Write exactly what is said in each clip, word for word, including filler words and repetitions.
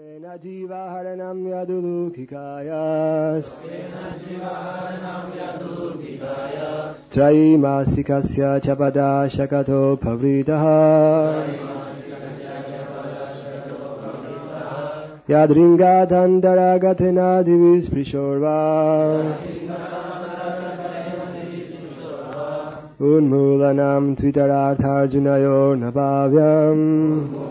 Yogena jiva haranam yadulukikayas Trayimasikasya chapada shakato pavridaha Yadringa dandara gatena divis prishorva Unmulanam tvitarartharjunayor nabhavyam.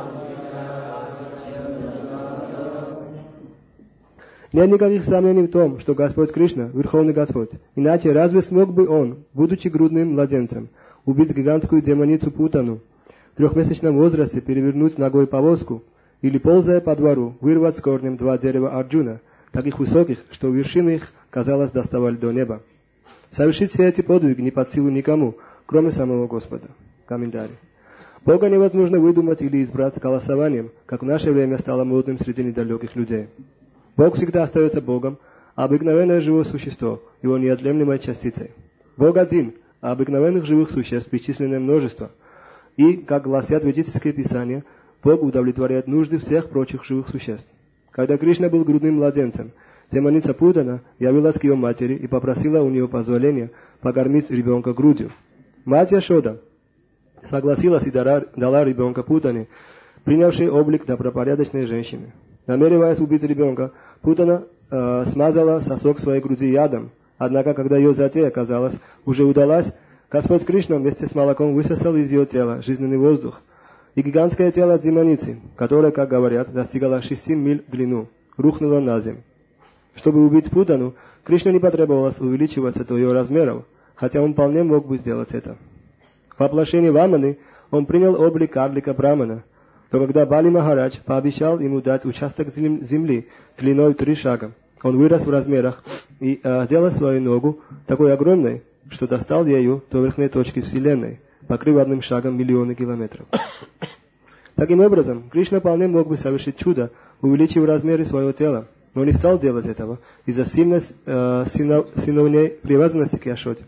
Нет никаких сомнений в том, что Господь Кришна – Верховный Господь. Иначе разве смог бы Он, будучи грудным младенцем, убить гигантскую демоницу Путану, в трехмесячном возрасте перевернуть ногой повозку или, ползая по двору, вырвать с корнем два дерева Арджуна, таких высоких, что вершины их, казалось, доставали до неба? Совершить все эти подвиги не под силу никому, кроме самого Господа. Комментарий. Бога невозможно выдумать или избрать голосованием, как в наше время стало модным среди недалеких людей. Бог всегда остается Богом, а обыкновенное живое существо – его неотъемлемой частицей. Бог один, а обыкновенных живых существ бесчисленное множество. И, как гласят ведические писания, Бог удовлетворяет нужды всех прочих живых существ. Когда Кришна был грудным младенцем, демоница Путана явилась к ее матери и попросила у нее позволения покормить ребенка грудью. Мать Яшода согласилась и дала ребенка Путане, принявшей облик добропорядочной женщины. Намереваясь убить ребенка, Путана э, смазала сосок своей груди ядом. Однако, когда ее затея, казалось, уже удалась, Господь Кришна вместе с молоком высосал из ее тела жизненный воздух. И гигантское тело демоницы, которое, как говорят, достигало шести миль в длину, рухнуло на землю. Чтобы убить Путану, Кришне не потребовалось увеличиваться до ее размеров, хотя он вполне мог бы сделать это. В воплощении Ваманы он принял облик карлика Брамана, то когда Бали Махарадж пообещал ему дать участок земли длиной три шага, он вырос в размерах и э, сделал свою ногу такой огромной, что достал ею до верхней точки Вселенной, покрыв одним шагом миллионы километров. Таким образом, Кришна вполне мог бы совершить чудо, увеличив размеры своего тела, но не стал делать этого из-за сильной э, синов, синовней привязанности к Яшоде.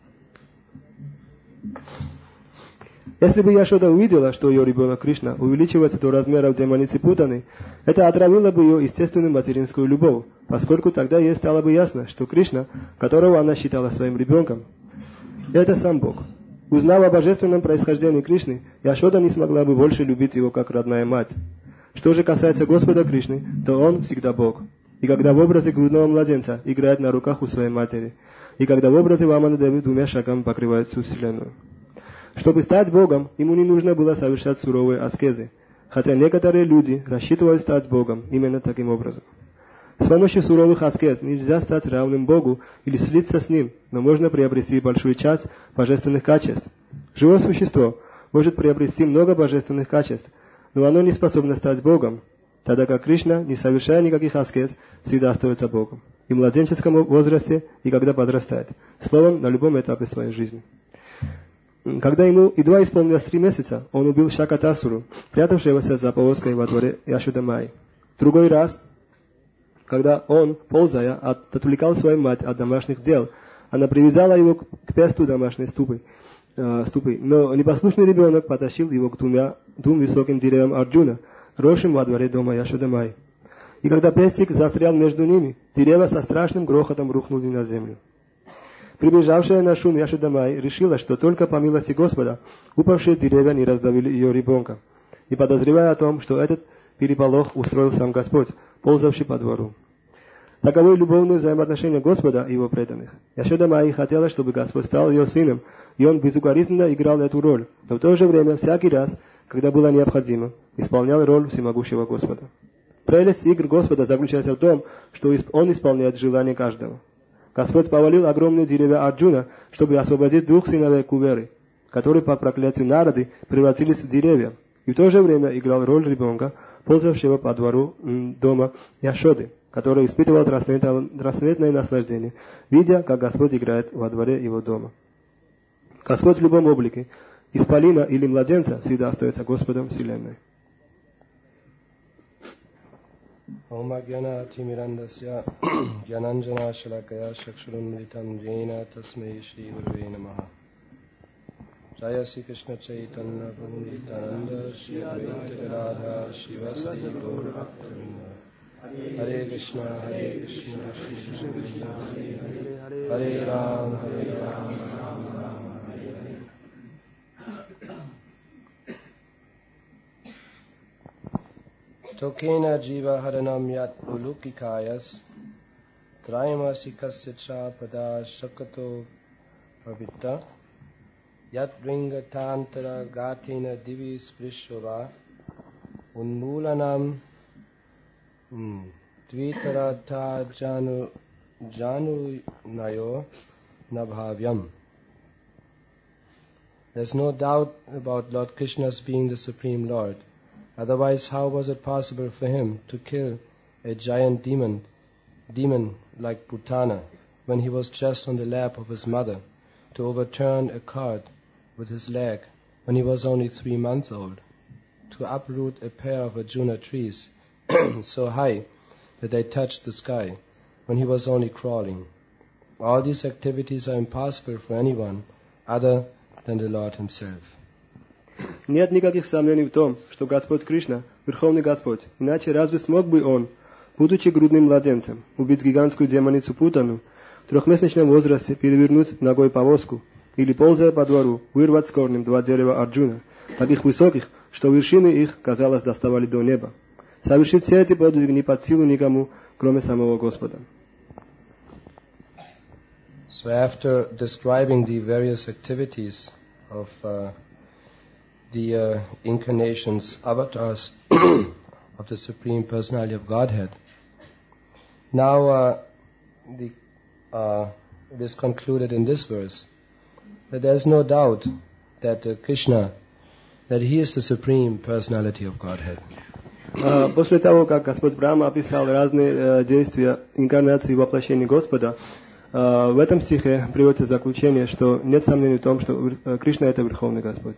Если бы Яшода увидела, что ее ребенок Кришна увеличивается до размеров демоницы Путаны, это отравило бы ее естественную материнскую любовь, поскольку тогда ей стало бы ясно, что Кришна, которого она считала своим ребенком, это сам Бог. Узнав о божественном происхождении Кришны, Яшода не смогла бы больше любить его как родная мать. Что же касается Господа Кришны, то он всегда Бог. И когда в образе грудного младенца играет на руках у своей матери, и когда в образе Ваманы Деви двумя шагами покрывает всю Вселенную. Чтобы стать Богом, ему не нужно было совершать суровые аскезы, хотя некоторые люди рассчитывали стать Богом именно таким образом. С помощью суровых аскез нельзя стать равным Богу или слиться с Ним, но можно приобрести большую часть божественных качеств. Живое существо может приобрести много божественных качеств, но оно не способно стать Богом, тогда как Кришна, не совершая никаких аскез, всегда остается Богом. И в младенческом возрасте, и когда подрастает. Словом, на любом этапе своей жизни. Когда ему едва исполнилось три месяца, он убил Шакатасуру, прятавшегося за повозкой во дворе Яшодамай. Другой раз, когда он, ползая, отвлекал свою мать от домашних дел, она привязала его к песту домашней ступы, э, ступы, но непослушный ребенок потащил его к двумя, двум высоким деревьям Арджуна, росшим во дворе дома Яшодамай. И когда пестик застрял между ними, деревья со страшным грохотом рухнули на землю. Прибежавшая на шум Яшодамай решила, что только по милости Господа упавшие деревья не раздавили ее ребенка, и подозревая о том, что этот переполох устроил сам Господь, ползавший по двору. Таковы любовные взаимоотношения Господа и его преданных. Яшодамай хотела, чтобы Господь стал ее сыном, и он безукоризненно играл эту роль, но в то же время всякий раз, когда было необходимо, исполнял роль всемогущего Господа. Прелесть игр Господа заключается в том, что он исполняет желания каждого. Господь повалил огромные деревья Арджуна, чтобы освободить двух сыновей Куверы, которые по проклятию Нарады превратились в деревья, и в то же время играл роль ребенка, ползавшего по двору дома Яшоды, который испытывал трансцендентное наслаждение, видя, как Господь играет во дворе его дома. Господь в любом облике, исполина или младенца, всегда остается Господом Вселенной. Om Agyana Timirandasya Gyananjana Shalakaya Shakshurun Militam Jena Tasmei Shri Gurave Namaha Jaya Sri Krishna Chaitanya Prabhu Nityananda Shri Advaita Gadadhara Shivasari Gaur Bhaktivinoda Hare Krishna Hare Krishna Krishna Krishna Hare Ram Hare Ram Ram Ram Hare Hare. Tokena jiva haranam yat ulukikayas Trayamasikasya cha pada shakato pavita Yat ringatantara gatina divi sprishvava Unmulanam dvitarata janu janu nayo nabhavyam. There's no doubt about Lord Krishna's being the Supreme Lord. Otherwise, how was it possible for him to kill a giant demon, demon like Putana, when he was just on the lap of his mother, to overturn a cart with his leg when he was only three months old, to uproot a pair of Arjuna trees so high that they touched the sky when he was only crawling. All these activities are impossible for anyone other than the Lord himself. Нет никаких сомнений в том, что Господь Кришна – Верховный Господь. Иначе разве смог бы Он, будучи грудным младенцем, убить гигантскую демоницу Путану, в трехмесячном возрасте перевернуть ногой повозку или, ползая по двору, вырвать с корнем два дерева Арджуна, таких высоких, что вершины их, казалось, доставали до неба. Совершить все эти подвиги не под силу никому, кроме самого Господа. So after describing the various activities of uh, the uh, incarnations, avatars of the Supreme Personality of Godhead, now uh, the, uh, it is concluded in this verse that there is no doubt that uh, Krishna, that he is the Supreme Personality of Godhead. После того, как Господь Брахма описал разные действия инкарнации и воплощения Господа, в этом стихе приводится заключение, что нет сомнений в том, что Кришна — это Верховный Господь.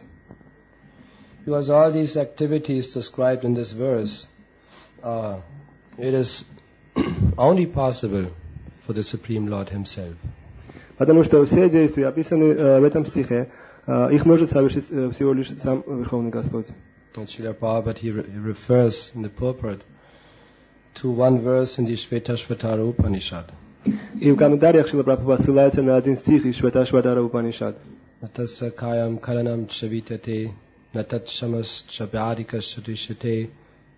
Because all these activities described in this verse, uh, it is only possible for the Supreme Lord Himself. Потому что все действия, описанные в этом стихе, их может совершить всего лишь сам Верховный Господь. And Srila Prabhupada, he, re- he refers in the purport to one verse in the Shvetashvatara Upanishad. И в комментариях Шрила Прабхупада ссылается на один стих из Шветашватара Упанишад. Natasa kayam kalanam chavitate natat shamas chabhyadika shadishate.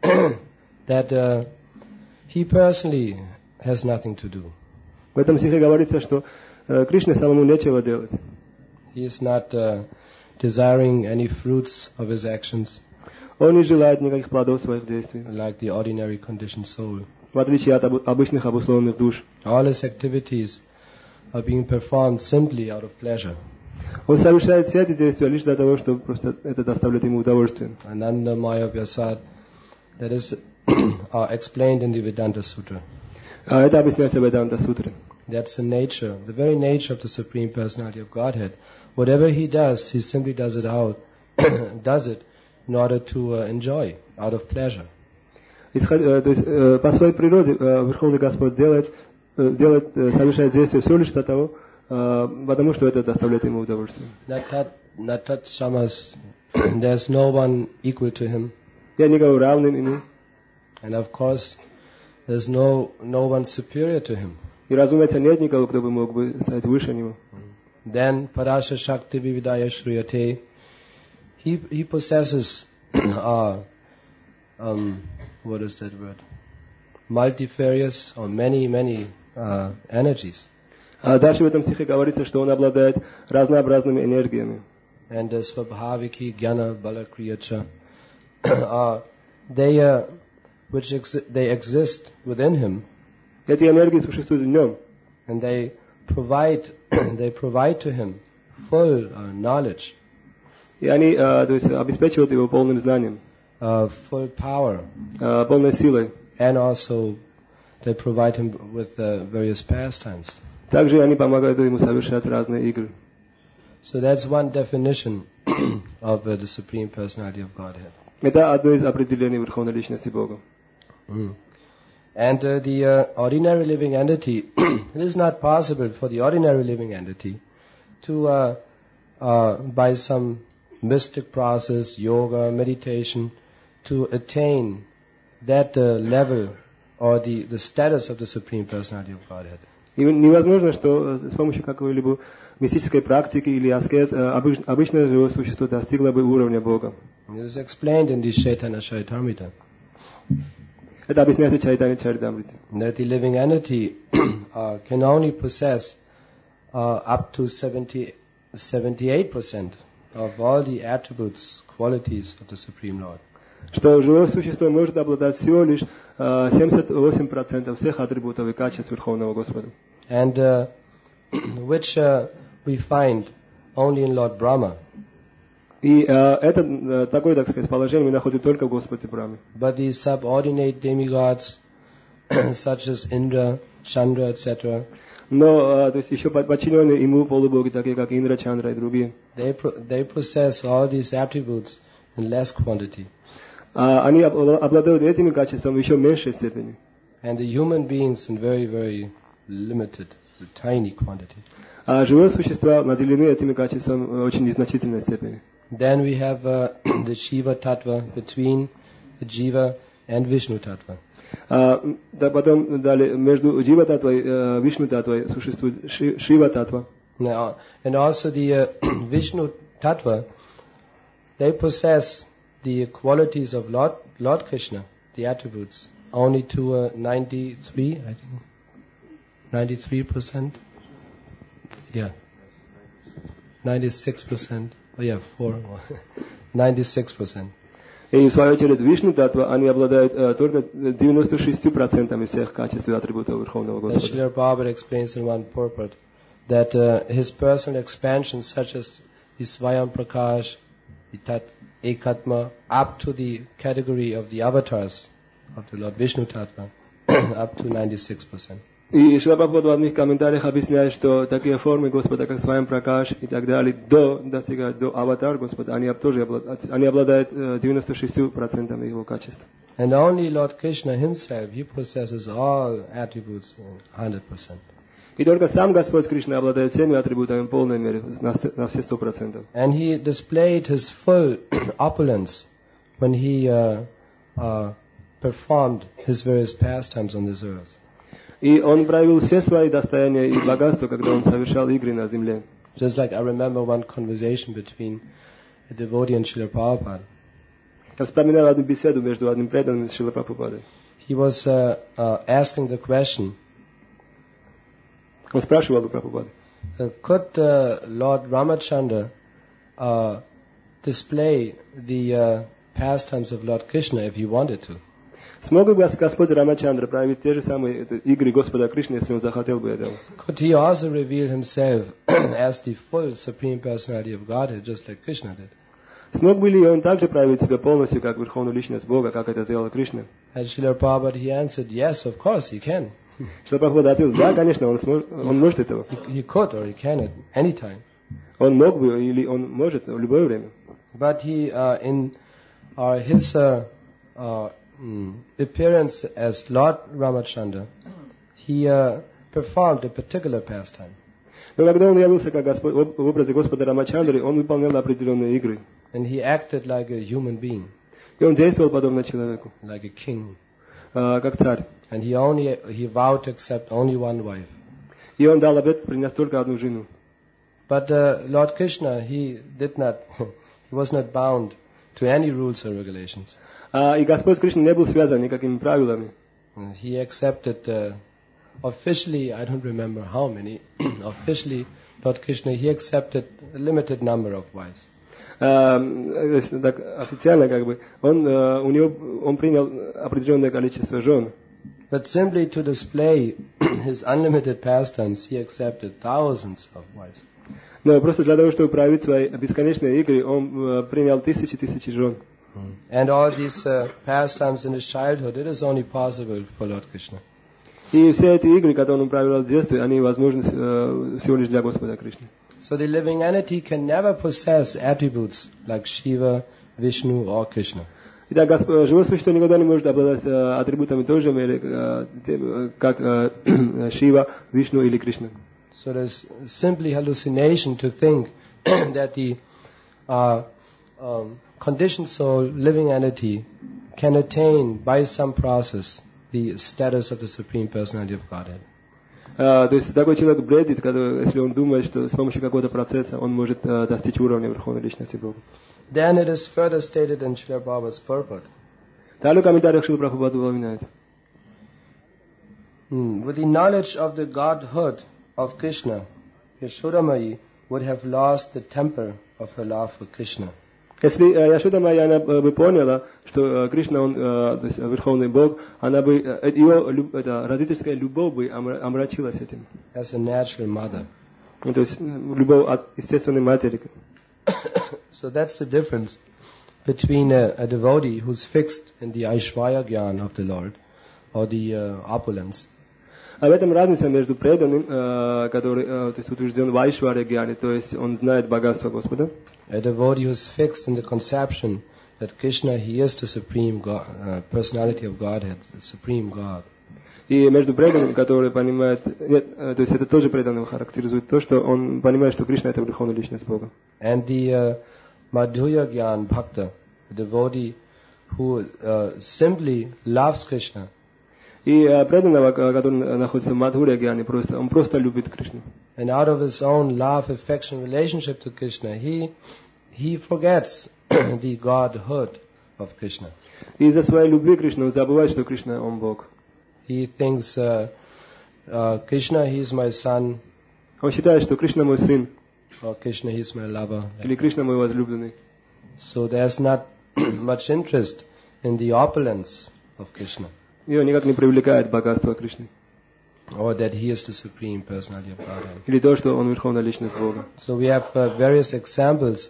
That uh, he personally has nothing to do. В этом стихе говорится, что Кришне самому нечего делать. He is not uh, desiring any fruits of his actions. Он не желает никаких плодов своих действий, like the ordinary conditioned soul. В отличие от обычных обусловленных душ. All his activities are being performed simply out of pleasure. Он совершает все эти действия лишь для того, чтобы просто это доставляет ему удовольствие. Ananda Maya Vyasad, that is uh, explained in the Vedanta Sutra. А это объясняется в Веданта Сутре. That's the nature, the very nature of the Supreme Personality of Godhead. Whatever he does, he simply does it out, does it in order to uh, enjoy, out of pleasure. Исход, то есть, по своей природе Верховный Господь делает, делает, совершает действия все лишь для того, потому что это доставляет ему удовольствие. Natat, natat samas, there's no one equal to him. Я не говорю равным ему. And of course, there's no no one superior to him. И разумеется, нет никого, кто бы мог бы стать выше него. Then Parasha Shakti Vividaya Shriyate, he he possesses uh, um, what is that word? Multifarious or many many uh, energies. А дальше в этом стихе говорится, что он обладает разнообразными энергиями. And the Svabhaviki Jnana Balakriyacha, uh, they uh, which exi- they exist within him. Эти энергии существуют в нем. And they provide they provide to him full uh, knowledge. И они, то есть, обеспечивают его полным знанием, uh, full power, полной силой. And also they provide him with uh, various pastimes. Также они помогают ему совершать разные игры. So that's one definition of uh, the Supreme Personality of Godhead. Это одно из определений Верховной Личности Бога. Mm. And uh, the uh, ordinary living entity, it is not possible for the ordinary living entity to uh, uh, by some mystic process, yoga, meditation, to attain that uh, level or the, the status of the Supreme Personality of Godhead. И невозможно, что с помощью какой-либо мистической практики или аскез обычное живое существо достигло бы уровня Бога. It is explained in the Chaitanya Charitamrita. Это объясняется в Чайтанья Чаритамрите. That the living entity uh, can only possess uh, up to seventy, seventy-eight percent of all the attributes, qualities of the Supreme Lord. Что живое существо может обладать всего лишь uh, семьдесят восемь процентов всех атрибутов и качеств Верховного Господа. And uh, which uh, we find only in Lord Brahma. И uh, это uh, такое, так сказать, положение мы находим только в Господе Брахме. But the subordinate demigods, such as Indra, Chandra, et cetera, Но uh, то есть еще подчиненные ему полубоги, такие как Индра, Чандра и другие, they they possess all these attributes in less quantity. uh, они обладают этими качествами в еще меньшей степени. And the human beings in very, very limited, tiny quantity. А живые существа наделены этими качествами в очень незначительной степени. Then we have uh, the Shiva Tattva between the Jiva and Vishnu Tattva. А, да, потом далее между Джива Татвой и Вишну Татвой существует Ши, Шива Татва. Now, and also the uh, Vishnu Tattva, they possess the qualities of Lord, Lord Krishna, the attributes, only to uh, ninety-three, I think, ninety-three percent. Yeah, ninety-six percent. Oh yeah, four, ninety-six percent. И в свою очередь Вишну Татва, они обладают uh, только девяносто шесть процентов всех качеств и атрибутов Верховного Господа. Srila Prabhupada explains in one purport that uh, his personal expansions such as the Swayam Prakash, the Tat Ekatma, up to the category of the avatars of the Lord Vishnu Tattva, up to ninety-six percent. И Шрила Прабхупада в одних комментариях объясняет, что такие формы Господа, как Свайам Пракаш и так далее, до достигают до аватар Господа, они тоже обладают, они обладают девяносто шесть процентов его качеств. And only Lord Krishna himself, he possesses all attributes one hundred percent. И только сам Господь Кришна обладает всеми атрибутами в полной мере, на, на все сто процентов. And he displayed his full opulence when he uh, uh, performed his various pastimes on this earth. И он проявил все свои достояния и богатства, когда он совершал игры на земле. Just like I remember one conversation between a devotee and Srila Prabhupada. Я вспоминаю одну беседу между одним преданным и Шрилой Прабхупадой. He was uh, uh, asking the question, Он спрашивал у Прабхупады, uh, could uh, Lord Ramachandra uh, display the uh, pastimes of Lord Krishna if he wanted to? смог бы Господь Рамачандра проявить те же самые игры Господа Кришны, если он захотел бы этого? Could he also reveal himself as the full Supreme Personality of Godhead, just like Krishna did? Смог бы ли он также проявить себя полностью, как Верховную Личность Бога, как это сделал Кришна? And Srila Prabhupada, he answered, yes, of course he can. Шрила Прабхупада ответил, да, конечно, он, смож, он может этого. He, he could or he can at any time. Он мог бы или он может в любое время. But he, uh, in uh, his uh, uh, mm, appearance as Lord Ramachandra, he uh, performed a particular pastime. Но когда он явился как Господь, в образе Господа Рамачандры, он выполнял определенные игры. And he acted like a human being, И он действовал подобно человеку, like a king. uh, как царь. And he only he vowed to accept only one wife. И он дал обет принять только одну жену. But uh, Lord Krishna, he did not, he was not bound to any rules or regulations. Uh, и Господь Кришна не был связан никакими правилами. Uh, he accepted, uh, officially, I don't remember how many, officially, Lord Krishna, he accepted a limited number of wives. Uh, так, официально, как бы, он, uh, у него, он принял определенное количество жен. But simply to display his unlimited pastimes, he accepted thousands of wives. Но просто для того, чтобы проявить свои бесконечные игры, он uh, принял тысячи тысячи жен. And all these uh, pastimes in his childhood, it is only possible for Lord Krishna. И все эти игры, которые он проявлял в детстве, они возможны uh, всего лишь для Господа Кришны. So the living entity can never possess attributes like Shiva, Vishnu or Krishna. Итак, Господь, живое существо никогда не может обладать uh, атрибутами той же меры, uh, тем, как uh, Шива, Вишну или Кришна. So there's simply hallucination to think that the uh, um, conditioned soul, living entity, can attain by some process the status of the Supreme Personality of Godhead. Uh, то есть такой человек бредит, когда, если он думает, что с помощью какого-то процесса он может uh, достичь уровня Верховной Личности Бога. Then it is further stated in Srila Prabhupada's purport. Далее в комментариях Шрила Прабхупада упоминает. Hmm. With the knowledge of the Godhood of Krishna, Yashodamayi would have lost the temper of her love for Krishna. Если Яшода Майя она бы поняла, что Кришна он то есть Верховный Бог, она бы ее это, родительская любовь бы омрачилась этим. As a natural mother. То есть любовь от естественной матери. So that's the difference between a, a devotee who's fixed in the Aishvarya Gyan of the Lord or the uh, opulence. А в этом разница между преданным, который то есть утвержден в Айшварья Гьяне, то есть он знает богатство Господа. A devotee who's fixed in the conception that Krishna, he is the supreme God, uh, personality of Godhead, the supreme God. И между преданным, который понимает, нет, то есть это тоже преданным характеризует то, что он понимает, что Кришна это верховная личность Бога. And the uh, Madhurya Gyan Bhakta, the devotee who uh, simply loves Krishna. И преданного, который находится в Мадхурья Гьяне, просто он просто любит Кришну. And out of his own love, affection, relationship to Krishna, he he forgets the Godhood of Krishna. И из-за своей любви к Кришне он забывает, что Кришна он Бог. He thinks uh, uh, Krishna, he is my son. Он считает, что Кришна мой сын. Or Krishna, he is my lover. Или Кришна мой возлюбленный. So there's not much interest in the opulence of Krishna. Ее никак не привлекает богатство Кришны. Or that he is the supreme personality of Godhead. Или то, что он верховная личность Бога. So we have uh, various examples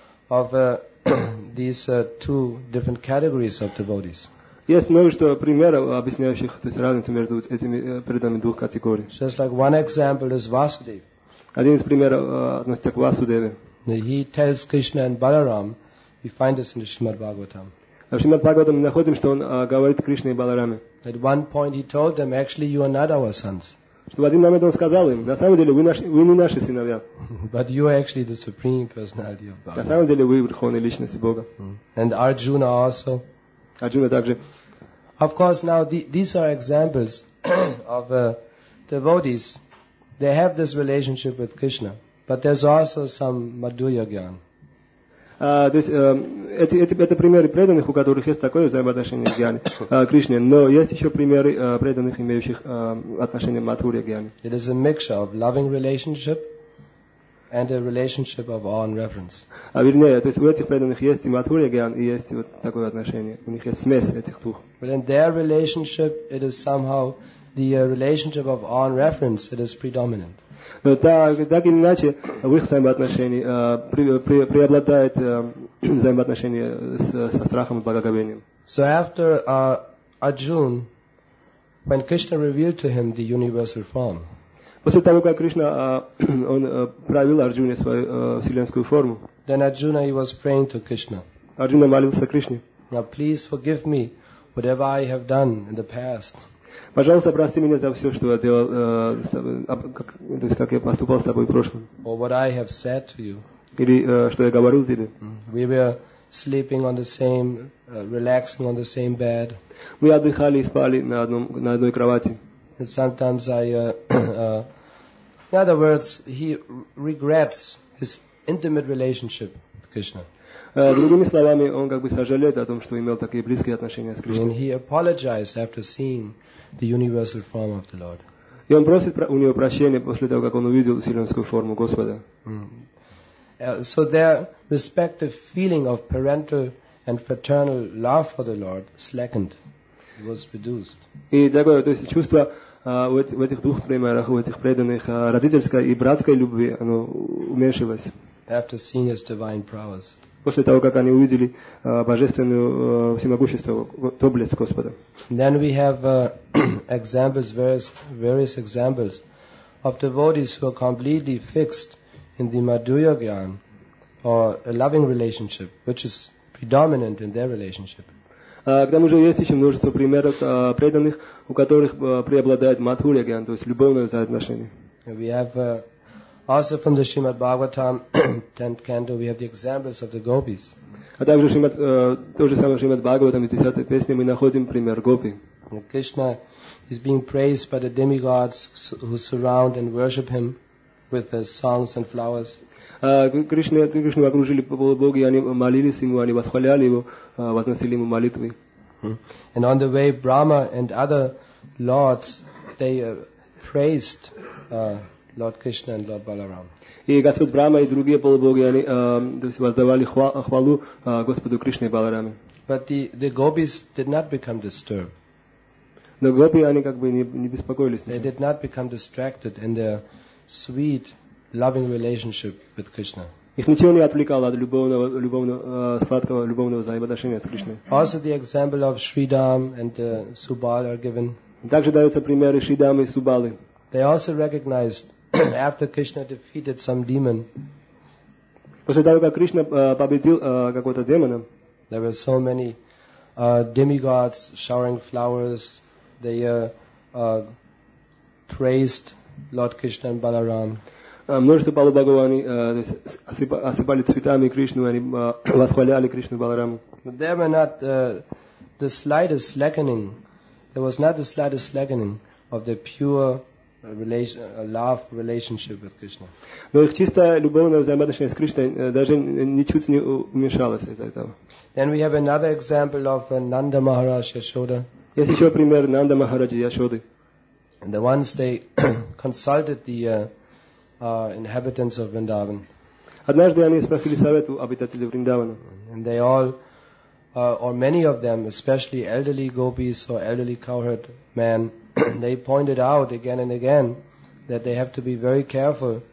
of uh, these uh, two different categories of devotees. Есть множество примеров, объясняющих то есть, разницу между этими преданными двух категорий. Just like one example is Vasudeva. Один из примеров относится к Васудеве. He tells Krishna and Balaram, we find this in the Srimad Bhagavatam. В Шримад Бхагаватам мы находим, что он говорит Кришне и Балараме. At one point he told them, actually you are not our sons. Что в один момент он сказал им, на самом деле вы, наши, вы не наши сыновья. But you are actually the supreme personality of God. На самом деле вы верховная личность Бога. And Arjuna also. Арджуна также. Of course, now the, these are examples of uh, devotees. They have this relationship with Krishna, but there's also some Madhurya Gyan. Uh, то есть uh, эти, эти, это примеры преданных, у которых есть такое взаимоотношение с Гьяни, uh, Кришне, но есть еще примеры uh, преданных, имеющих uh, отношение к Мадхурья Гьяни. It is a mixture of loving relationship and a relationship of awe and reverence. А вернее, то есть у этих преданных есть и Мадхурья Гьяни, и есть вот такое отношение. У них есть смесь этих двух. But in their relationship, it is somehow the uh, relationship of awe and reverence. It is predominant. Но так, так или иначе, в их взаимоотношении uh, при, при, преобладает uh, взаимоотношение с, со страхом и благоговением. So after uh, Arjuna, when Krishna revealed to him the universal form, после того, как Кришна uh, он uh, проявил Арджуне свою uh, вселенскую форму, then Arjuna he was praying to Krishna. Арджуна молился Кришне. Now please forgive me whatever I have done in the past. Пожалуйста, прости меня за все, что я делал, э, как, то есть как я поступал с тобой в прошлом. Or what I have said to you. Или э, что я говорил тебе. We were sleeping on the same, uh, relaxing on the same bed. Мы отдыхали и спали на, одном, на одной кровати. And sometimes I, uh, uh, in other words, he regrets his intimate relationship with Krishna. Э, другими словами, он как бы сожалеет о том, что имел такие близкие отношения с Кришной. And he apologized after seeing the universal form of the Lord. И он просит у него прощения после того, как он увидел вселенскую форму Господа. Mm. Uh, so their respective feeling of parental and fraternal love for the Lord slackened. It was reduced. И такое, то есть чувство uh, в, в этих двух примерах, у этих преданных uh, родительской и братской любви, оно уменьшилось. After seeing his divine prowess. После того, как они увидели uh, божественную uh, всемогущество, доблесть Господа. Then we have uh, examples, various, various examples of devotees who are completely fixed in the Madhurya Gyan, or a loving relationship, which is predominant in their relationship. Uh, к тому же есть еще множество примеров uh, преданных, у которых uh, преобладает Мадхурья Гьян, то есть любовное взаимоотношение. We have uh, Also from the Srimad Bhagavatam, tenth canto, we have the examples of the gopis. А также Шримад, э, то же самое Шримад Бхагаватам, из десятой песни мы находим пример гопи. Krishna is being praised by the demigods who surround and worship him with uh, songs and flowers. А Кришну, Кришну окружили полубоги, они молились ему, они восхваляли его, возносили ему молитвы. And on the way, Brahma and other lords, they uh, praised uh, Lord Krishna and Lord Balaram. И Господь Брахма и другие полубоги, они э, то есть воздавали хва, хвалу э, Господу Кришне и Балараме. But the, the gopis did not become disturbed. Но гопи, они как бы не, не беспокоились. They did not become distracted in their sweet, loving relationship with Krishna. Их ничего не отвлекало от любовного, любовного, э, сладкого любовного взаимоотношения с Кришной. Also the example of Sridham and uh, Subal are given. Также даются примеры Шридамы и Субалы. They also recognized after Krishna defeated some demon, После того, как Кришна э, победил э, какого-то демона, there were so many uh, demigods showering flowers. They uh, uh, praised Lord Krishna and Balaram. э, множество полубогов, они э, то есть осыпа, осыпали цветами Кришну, они э, восхваляли Кришну и Балараму. But there were not uh, the slightest slackening. There was not the slightest slackening of the pure uh, relation, uh, love relationship with Krishna. Но их чистое любовное взаимоотношение с Кришной э, даже ничуть не уменьшалось из-за этого. Then we have another example of uh, Nanda Maharaj Yashoda. Есть еще пример Нанда Махараджи Яшоды. And the ones they consulted the uh, uh, inhabitants of Vrindavan. Однажды они спросили совет у обитателей Вриндавана. And they all, uh, or many of them, especially elderly gopis or elderly cowherd men, they pointed out again and again that they have to be very careful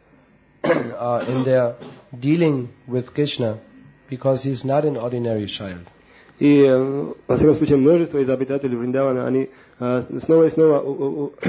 uh, in their dealing with Krishna, because he's not an ordinary child. И, во всяком случае, множество из обитателей Вриндавана, они э, снова и снова у, у,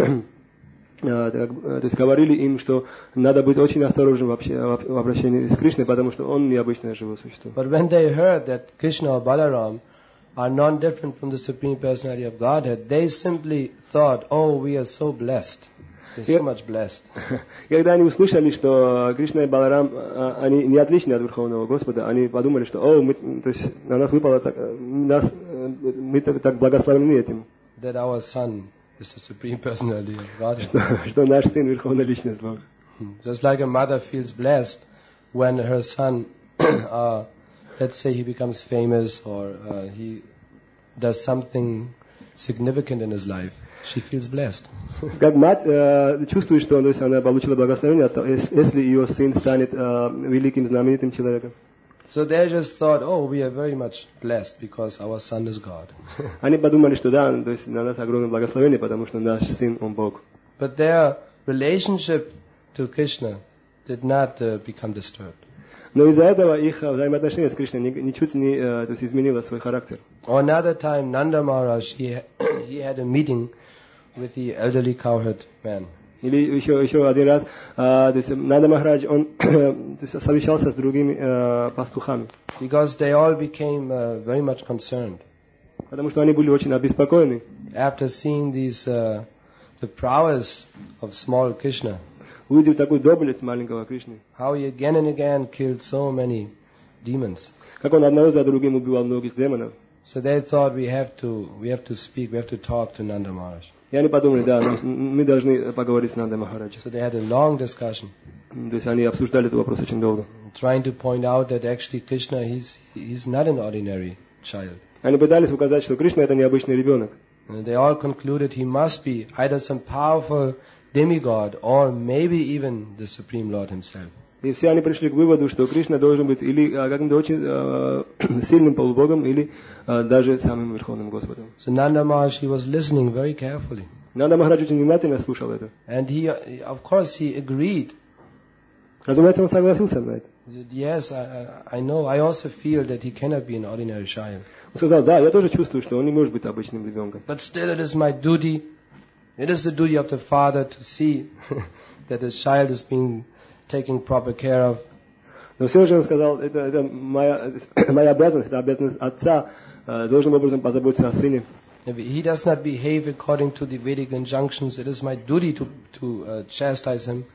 э, то есть говорили им, что надо быть очень осторожным вообще в обращении с Кришной, потому что он необычное живое существо. But when they heard that Krishna or Balaram are non-different from the Supreme Personality of Godhead, they simply thought, oh, we are so blessed. We're so much blessed. Когда они услышали, что Кришна и Баларам, они не отличны от Верховного Господа, они подумали, что о, мы, то есть на нас выпало так, нас, мы так, так благословены этим. That our son is the Supreme Personality of Godhead. Что, что наш сын Верховная Личность Бога. Just like a mother feels blessed when her son, uh, let's say he becomes famous or uh, he does something significant in his life. She feels blessed. Как мать э, чувствует, что то есть она получила благословение, если ее сын станет э, великим, знаменитым человеком. So they just thought, oh, we are very much blessed because our son is God. Они подумали, что да, то есть на нас огромное благословение, потому что наш сын, он Бог. But their relationship to Krishna did not uh, become disturbed. Но из-за этого их взаимоотношения с Кришной ничуть не э, то есть изменило свой характер. On another time, Nanda Maharaj, he, he had a meeting with the elderly cowherd man. Или еще, еще один раз, э, то есть Нанда Махарадж, он то есть совещался с другими э, пастухами. Because they all became uh, very much concerned. Потому что они были очень обеспокоены. After seeing these, uh, the prowess of small Krishna, Увидев такую доблесть маленького Кришны, how he again and again killed so many demons. как он одного за другим убивал многих демонов. So they thought we have to, we have to speak, we have to talk to Nanda Maharaj. И они подумали, да, мы должны поговорить с Нандой Махараджем. So they had a long discussion, То есть они обсуждали этот вопрос очень долго. trying to point out that actually Krishna, he's, he's not an ordinary child. Они пытались указать, что Кришна это необычный ребенок. And they all concluded he must be either some powerful demigod or maybe even the Supreme Lord himself. И все они пришли к выводу, что Кришна должен быть или каким-то очень э, сильным полубогом, или э, даже самым Верховным Господом. So Nanda Maharaj, he was listening very carefully. Нанда Махарадж очень внимательно слушал это. And he, of course, he agreed. Разумеется, он согласился на это. He said, yes, I, I know. I also feel that he cannot be an ordinary child. Он сказал, да, я тоже чувствую, что он не может быть обычным ребенком. But still it is my duty, it is the duty of the father to see that the child is being taken proper care of. Но все же он сказал, это, это моя, моя обязанность, это обязанность отца, э, должным образом позаботиться о сыне. If he does not behave according to the Vedic injunctions, it is my duty to, to uh, chastise him.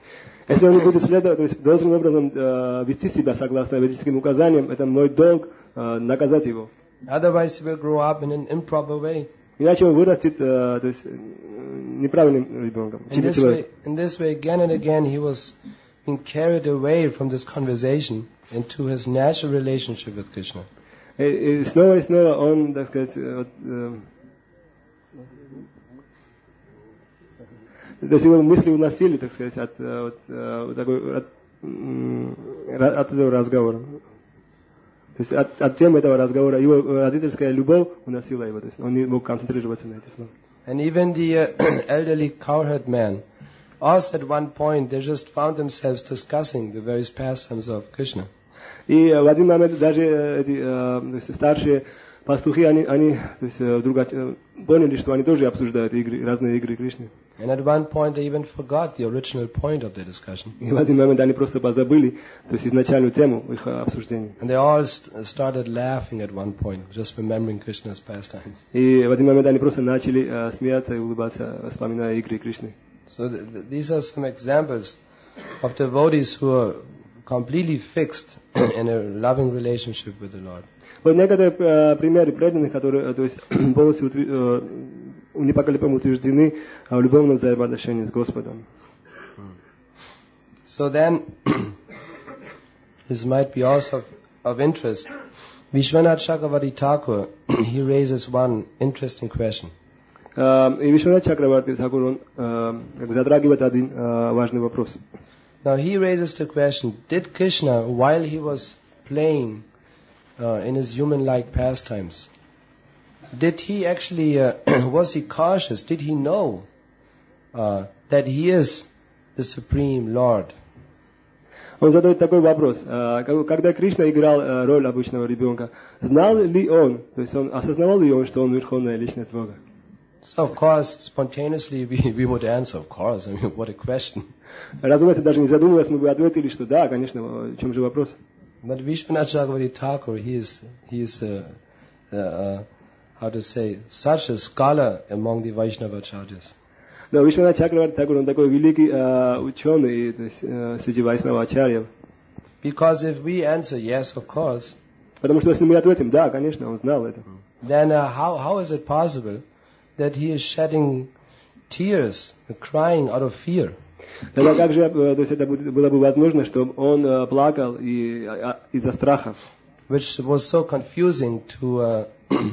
Если он не будет следовать, то есть должным образом э, вести себя согласно ведическим указаниям, это мой долг э, наказать его. Otherwise, he will grow up in an improper way. Иначе он вырастет, э, то есть э, неправильным ребенком. In this way, in this way, again and again, he was being carried away from this conversation into his natural relationship with Krishna. И, и снова и снова он, так сказать, вот, э, то есть его мысли уносили, так сказать, от, от, от, такой, от, от этого разговора. То есть от, от темы этого разговора его родительская любовь уносила его, то есть он не мог концентрироваться на эти слова. And even the uh, elderly cowherd man, also at one point they just found themselves discussing the various pastimes of Krishna. И в один момент даже эти то есть, старшие пастухи, они, они то есть, вдруг поняли, что они тоже обсуждают игры, разные игры Кришны. And at one point they even forgot the original point of their discussion. И в один момент они просто позабыли, то есть изначальную тему их обсуждения. And they all st- started laughing at one point, just remembering Krishna's pastimes. И в один момент они просто начали uh, смеяться и улыбаться, вспоминая игры Кришны. So th- th- these are some examples of devotees who are completely fixed in a loving relationship with the Lord. Вот некоторые uh, примеры преданных, которые, то есть полностью uh, непоколебимо утверждены в любовном взаимоотношении с Господом. So then, this might be also of, of interest. Vishwanath Chakravarti Thakur, he raises one interesting question. Uh, и Вишванат Чакраварти Тхакур, он uh, как бы затрагивает один uh, важный вопрос. Now he raises the question, did Krishna, while he was playing uh, in his human-like pastimes, did he actually, uh, was he cautious? Did he know uh, that he is the Supreme Lord? Он задает такой вопрос. Uh, когда Кришна играл uh, роль обычного ребенка, знал ли он, то есть он осознавал ли он, что он верховная личность Бога? So of course, spontaneously we, we would answer, of course. I mean, what a question. Разумеется, даже не задумываясь, мы бы ответили, что да, конечно, в чем же вопрос? But Vishwanath Chakravarti Thakur, he is, he is uh, uh, uh, how to say, such a scholar among the Vaishnava acharyas. Но Вишванат Чакраварти Тхакур, он такой великий uh, ученый, то есть, uh, среди вайшнава ачарьев. Because if we answer yes, of course, Потому что если мы ответим, да, конечно, он знал это. then uh, how, how is it possible that he is shedding tears, crying out of fear? Тогда как же, uh, то есть это было бы возможно, чтобы он uh, плакал и, uh, из-за страха? Which was so confusing to uh,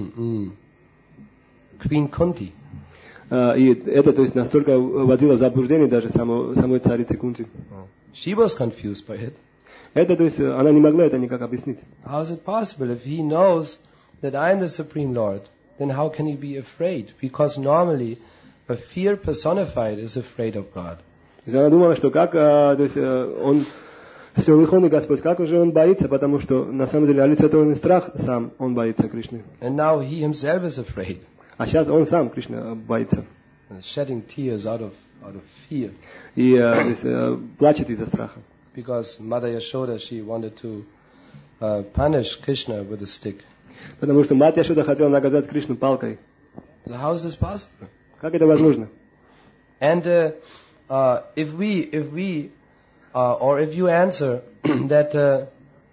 Queen Kunti. Uh, и это, то есть, настолько вводило в заблуждение даже саму, самой царицы Кунти. She was confused by it. Это, то есть, она не могла это никак объяснить. How is it possible? If he knows that I am the Supreme Lord, then how can he be afraid? Because normally, a fear personified is afraid of God. То есть она думала, что как, uh, то есть, uh, он, если он Верховный Господь, как же он боится, потому что на самом деле олицетворенный страх сам, он боится Кришны. And now he himself is afraid, А сейчас он сам, Кришна, боится. shedding tears out of out of fear. И uh, то есть, uh, плачет из-за страха. Because Mother Yashoda, she wanted to uh, punish Krishna with a stick. Потому что мать Яшода хотела наказать Кришну палкой. So how is this possible? Как это возможно? And uh, uh, if we, if we, uh, or if you answer that uh,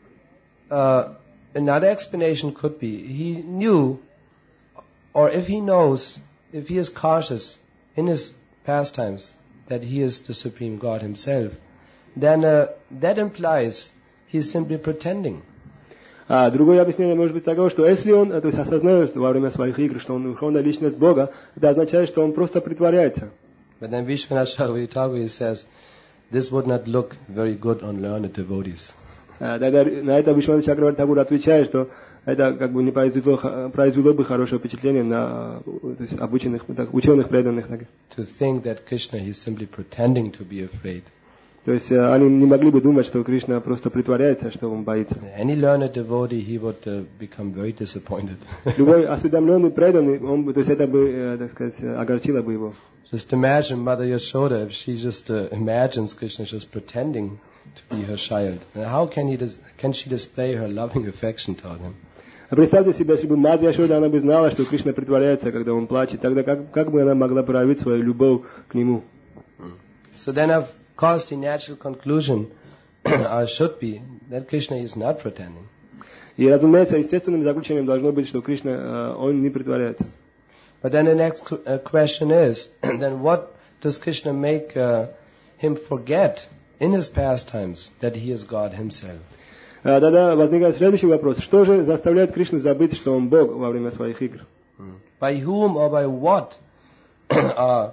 uh, another explanation could be, he knew, or if he knows, if he is cautious in his pastimes, that he is the Supreme God himself, then uh, that implies he is simply pretending. А другое объяснение может быть такое, что если он, то есть осознает во время своих игр, что он верховная личность Бога, это означает, что он просто притворяется. But then Vishwanath Chakravarti Thakur says, this would not look very good on learned devotees. А, тогда на это Вишванат Чакраварти Тхакур отвечает, что это как бы не произвело, произвело бы хорошее впечатление на то есть, обученных, так, ученых преданных. Так. To think that Krishna is simply pretending to be afraid. То есть они не могли бы думать, что Кришна просто притворяется, что он боится. Any learned devotee, he would uh, become very disappointed. Любой осведомленный преданный, он бы, то есть это бы, так сказать, огорчило бы его. Just imagine Mother Yashoda, if she just uh, imagines Krishna just pretending to be her child. And how can, he dis- can she display her loving affection toward him? А представьте себе, если бы мать Яшода, она бы знала, что Кришна притворяется, когда он плачет, тогда как, как бы она могла проявить свою любовь к нему? So then, of course, the natural conclusion uh, should be that Krishna is not pretending. И, разумеется, естественным заключением должно быть, что Кришна, э, он не притворяется. But then the next uh, question is, then what does Krishna make uh, him forget in his pastimes that he is God himself? А, тогда возникает следующий вопрос. Что же заставляет Кришну забыть, что он Бог во время своих игр? By whom or by what uh,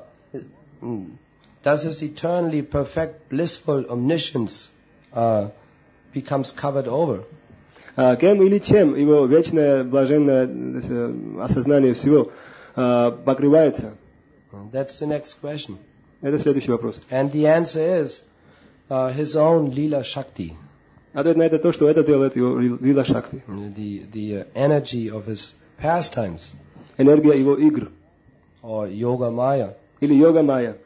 does his eternally perfect, blissful omniscience uh, becomes covered over? А, кем или чем его вечное блаженное э, осознание всего э, покрывается? That's the next question. Это следующий вопрос. And the answer is uh, his own Leela Shakti. Ответ на это то, что это делает его Лила Шакти. The, the uh, energy of his pastimes. Энергия его игр. Or Yoga Maya. Или Йога Майя.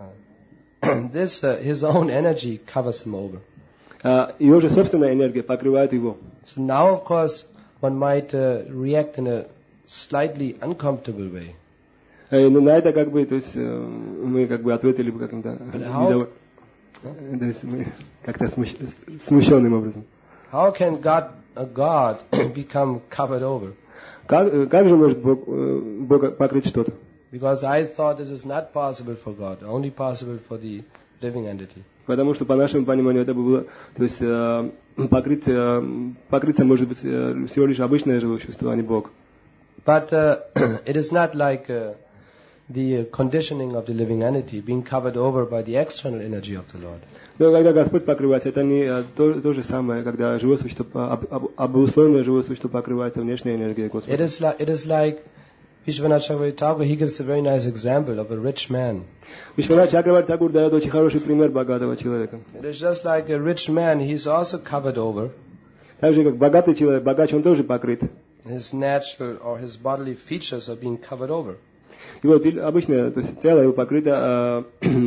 This, uh, his own energy covers him over. А, его же собственная энергия покрывает его. So now, of course, one might uh, react in a slightly uncomfortable way. И, ну, на это как бы, то есть, э, мы как бы ответили бы каким-то недов... то есть, мы как-то смущ... смущенным образом. How can God, a God, become covered over? Как, как же может Бог, э, Бог покрыть что-то? Because I thought it is not possible for God, only possible for the living entity. Потому что по нашему пониманию это было, то есть э, покрыть, э, покрыться может быть э, всего лишь обычное живое существо, а не Бог. But uh, it is not like uh, the conditioning of the living entity being covered over by the external energy of the Lord. Но когда Господь покрывается, это не э, то, то же самое, когда живое существо, об, об, обусловленное живое существо покрывается внешней энергией Господа. It is like, it is like Vishwanath Chakravarti Thakur, he gives a very nice example of a rich man. Вишванат Чакраварти Такур дает очень хороший пример богатого человека. It is just like a rich man, he's also covered over. Так же, как богатый человек, богач, он тоже покрыт. His natural or his bodily features are being covered over. Его обычное, то есть тело его покрыто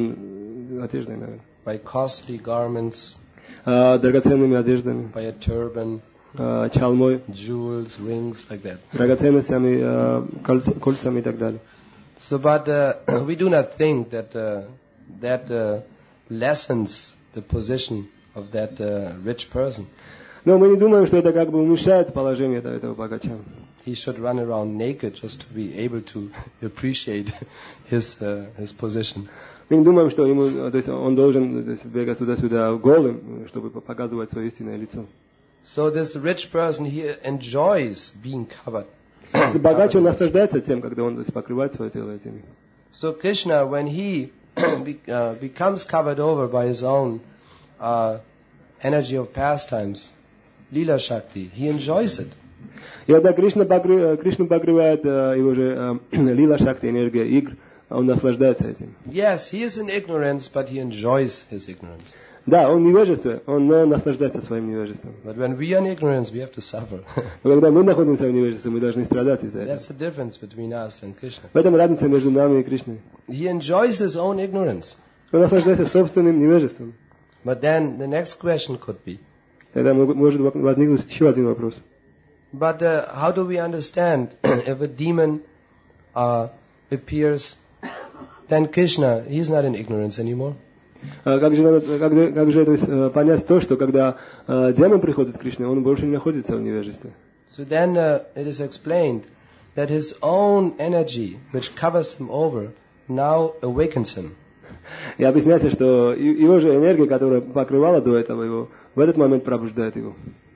э, одеждой, наверное. By costly garments, Э, драгоценными одеждами, by a turban, э, чалмой, jewels, rings, like that. драгоценностями, э, кольц- кольцами и так далее. So, but uh, we do not think that uh, that uh, lessens the position of that uh, rich person. Но мы не думаем, что это как бы уменьшает положение этого, этого богача. He should run around naked just to be able to appreciate his uh, his position. Мы не думаем, что ему, то есть он должен, то есть, бегать туда-сюда голым, чтобы показывать свое истинное лицо. So this rich person, he enjoys being covered. Богач, он наслаждается тем, когда он, то есть, покрывает свое тело этим. So Krishna, when he be, uh, becomes covered over by his own uh, energy of pastimes, Leela Shakti, he enjoys it. И когда Кришна, покры, Кришна покрывает э, его же э, Лила Шакти, энергия игр, он наслаждается этим. Yes, he is in ignorance, but he enjoys his ignorance. Да, он невежество, он но наслаждается своим невежеством. But when we are in ignorance, we have to suffer. Но когда мы находимся в невежестве, мы должны страдать из-за этого. That's the difference between us and Krishna. В этом разница между нами и Кришной. He enjoys his own ignorance. Он наслаждается собственным невежеством. But then the next question could be, Тогда может возникнуть еще один вопрос. but uh, how do we understand if a demon uh, appears, then Krishna, he's not in ignorance anymore. А Как же, надо- как, же- как же то есть, э, понять то, что когда э, демон приходит к Кришне, он больше не находится в невежестве? So then uh, it is explained that his own energy, which covers him over, now awakens him. И объясняется, что и- его же энергия, которая покрывала до этого его, в этот момент пробуждает его.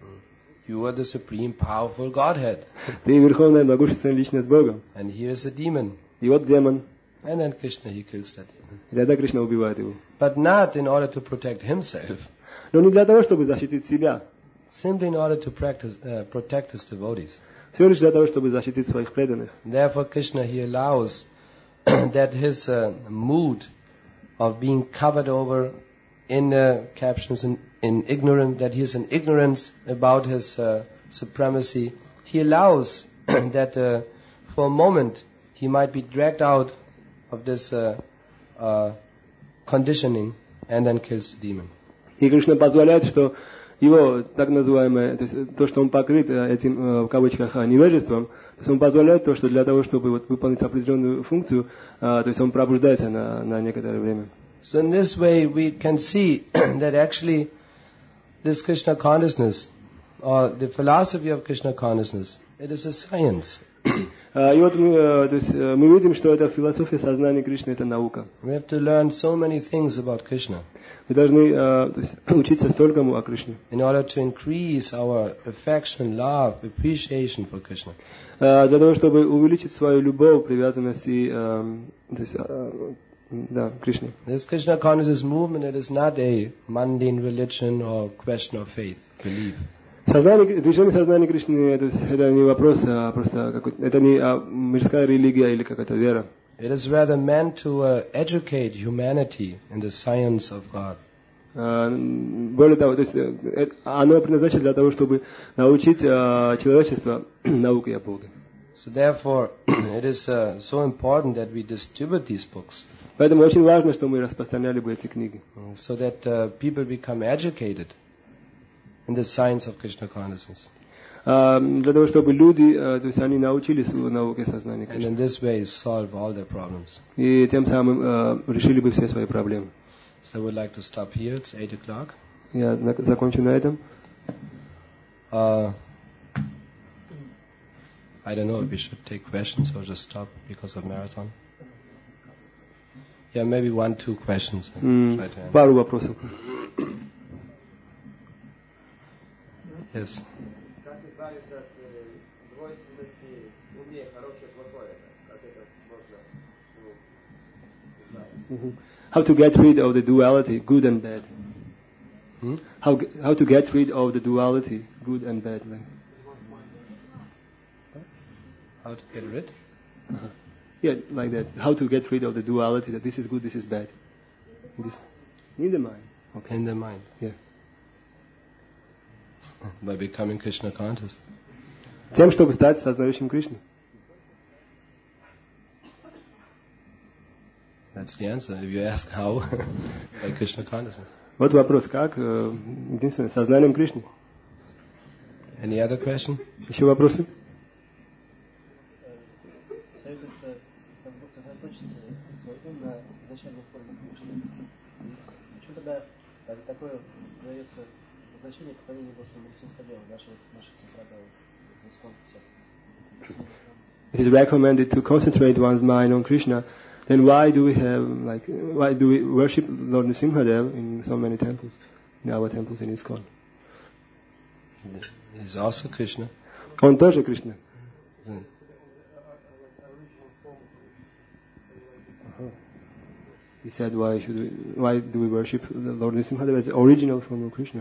You are the supreme powerful Godhead. Ты верховная могущественная личность Бога. And here is a demon. И вот демон. And then Krishna, he kills that demon. И тогда Кришна убивает его. But not in order to protect himself, Но не для того, чтобы защитить себя. simply in order to practice, uh, protect his devotees. Всего лишь для того, чтобы защитить своих преданных. Therefore, Krishna, he allows that his uh, mood of being covered over in uh, captions in, in ignorant, that he is in ignorance about his uh, supremacy, he allows that uh, for a moment he might be dragged out of this uh, uh, conditioning and then kills the demon. И Кришна позволяет, что его так называемое, то есть то, что он покрыт э, этим, э, в кавычках, э, невежеством, то есть он позволяет то, что для того, чтобы вот, выполнить определенную функцию, э, то есть он пробуждается на, на некоторое время. So in this way we can see that actually this Krishna consciousness, or the philosophy of Krishna consciousness, it is a science. И вот мы, то есть, мы видим, что эта философия сознания Кришны — это наука. We have to learn so many things about Krishna. Мы должны то есть, учиться столькому о Кришне. In order to increase our affection, love, appreciation for Krishna. Для того, чтобы увеличить свою любовь, привязанность и, то есть, да, Кришне. This Krishna consciousness movement, it is not a mundane religion or question of faith, belief. Сознание, движение сознания Кришны, то есть, это не вопрос, а просто какой-то, это не а, мирская религия или какая-то вера. It is rather meant to uh, educate humanity in the science of God. Uh, более того, то есть, э, оно предназначено для того, чтобы научить uh, человечество науке о Боге. So therefore, it is uh, so important that we distribute these books. Поэтому очень важно, что мы распространяли бы эти книги. So that uh, people become educated in the science of Krishna consciousness. Uh, для того, чтобы люди, uh, то есть они научились науке сознания And Кришны. in this way solve all their problems. И тем самым uh, решили бы все свои проблемы. So I would like to stop here. It's eight o'clock. Я на- закончу на этом. Uh, I don't know if we should take questions or just stop because of marathon. Yeah, maybe one, two questions. М, Try to answer. Пару вопросов. Yes. Как избавиться от э, двойственности умнее, хорошее, плохое? Как это можно ну, узнать? How to get rid of the duality, good and bad. Hmm? How how to get rid of the duality, good and bad. Like, How to get rid? yeah, like that. How to get rid of the duality that this is good, this is bad. This, in the mind. Okay. In the mind. Yeah. By becoming Krishna conscious. Тем, чтобы стать сознающим Кришны. That's the answer. If you ask how, by Krishna consciousness. Вот вопрос, как? э, Единственное, сознанием Кришны. Any other question? Еще вопросы? Советуется сосредоточиться свой ум на изначальной форме Кришны. Почему тогда такое дается значение поклонения Господу Симхадеву, нашей нашей Симхадеву, Искон сейчас? It is recommended to concentrate one's mind on Krishna. Then why do we have, like, why do we worship Lord Nrsimhadev in so many temples, in our temples in ISKCON? He's also Krishna. Он тоже Кришна. He said, why should we, why do we worship the Lord Nrsimhadev as the original form of Krishna?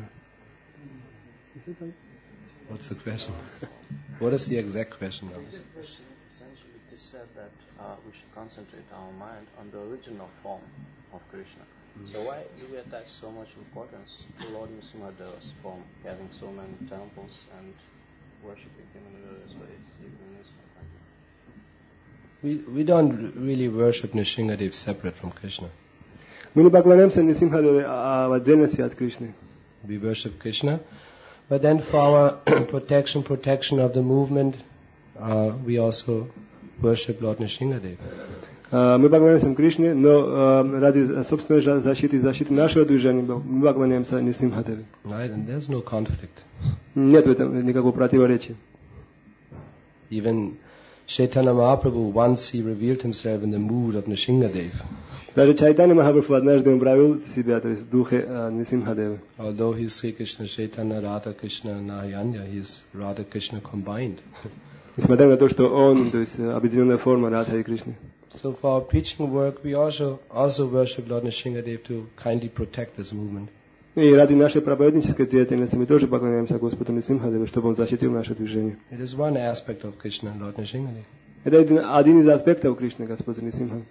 What's the question? What is the exact question of this? Essentially, it is said that uh, we should concentrate our mind on the original form of Krishna. So why do we attach so much importance to Lord Nrsimhadeva's form, having so many temples and worshipping him in various ways, even in this country? We we don't really worship Nrsimhadev separate from Krishna. Мы не поклоняемся Нрсимхадеву в отдельности от Кришны. We worship Krishna, but then for our protection, protection of the movement, uh, we also worship Lord Nrsimhadev. Мы поклоняемся Кришне, но ради собственной защиты и защиты нашего движения мы поклоняемся Нрсимхадеву. Right, and there's no conflict. Нет в этом никакого противоречия. Even Chaitanya Mahaprabhu, once he revealed himself in the mood of Nrsimhadev. Даже Чайтанья Махапрабху однажды он проявил себя, то есть в духе Нрсимхадева. Although he is Sri Krishna Chaitanya, Radha Krishna, Narayana, he is Radha Krishna combined. Несмотря на то, что он, то есть объединенная форма Радха и Кришны. So for our preaching work, we also also worship Lord Nrsimhadev to kindly protect this movement. И ради нашей проповеднической деятельности мы тоже поклоняемся Господу Нрсимхадеву, чтобы он защитил наше движение. It is one aspect of Krishna, Lord Nrsimhadev. Это один, один из аспектов Кришны, Господь Нрсимха.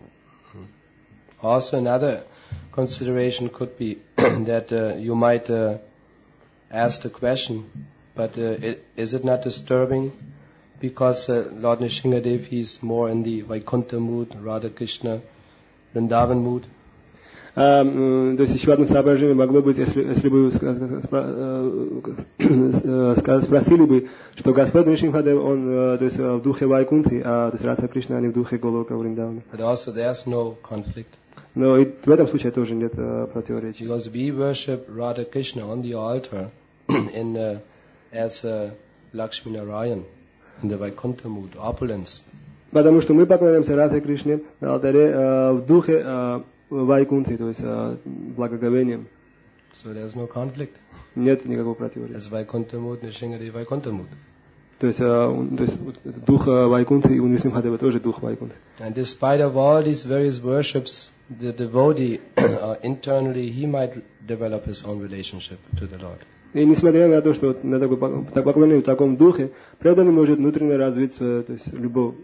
Also another consideration could be that uh, you might uh, ask the question, but uh, it, is it not disturbing because uh, Lord Nrsimhadev, he is more in the Vaikuntha mood, Radha Krishna, Vrindavan mood? А, то есть еще одно соображение могло быть, если, если бы спросили бы, что Господь Нрсимхадев, он то есть, в духе Вайкунтхи, а то есть Радха Кришна, они в духе Голока Вриндавана. But also there's no conflict. Но и в этом случае тоже нет uh, противоречий. Because we worship Radha Krishna on the altar in uh, as uh, Lakshmi Narayan in the Vaikuntha mood, opulence. Потому что мы поклоняемся Радхе Кришне на алтаре uh, в духе uh, Вайкунтхи, то есть uh, благоговением. So there's no conflict. Нет никакого противоречия. As Vaikuntha mood, Nrsimhadev Vaikuntha mood. То есть, uh, то есть дух uh, Вайкунтхи и у Нрсимхадева тоже дух Вайкунтхи. And despite of all these various worships, the devotee uh, internally he might develop his own relationship to the Lord. И несмотря на то, что вот на такой поклонение в таком духе, преданный может внутренне развить свою, то есть, любовь.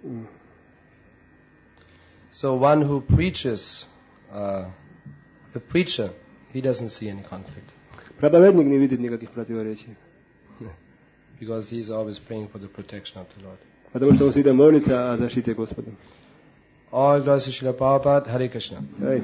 So one who preaches, uh, the preacher, he doesn't see any conflict. Проповедник не видит никаких противоречий. Because he is always praying for the protection of the Lord. Потому что он всегда молится о защите Господа. All glories to Srila Prabhupada, Hare Krishna. Ай.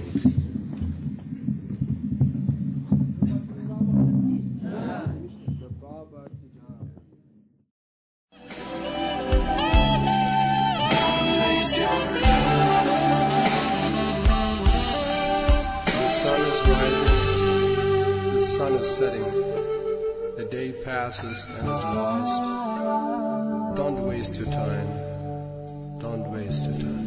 The day passes and is lost. Don't waste your time. Don't waste your time.